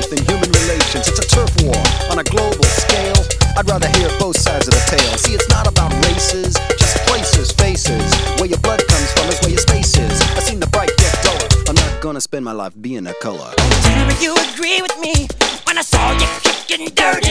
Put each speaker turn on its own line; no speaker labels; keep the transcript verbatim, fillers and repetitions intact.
faith in human relations. It's a turf war on a global scale. I'd rather hear both sides of the tale. See, it's not about races, just places, faces. Where your blood comes from is where your space is. I seen the bright get duller. I'm not gonna spend my life being a color.
Tell me you agree with me when I saw you kicking dirty.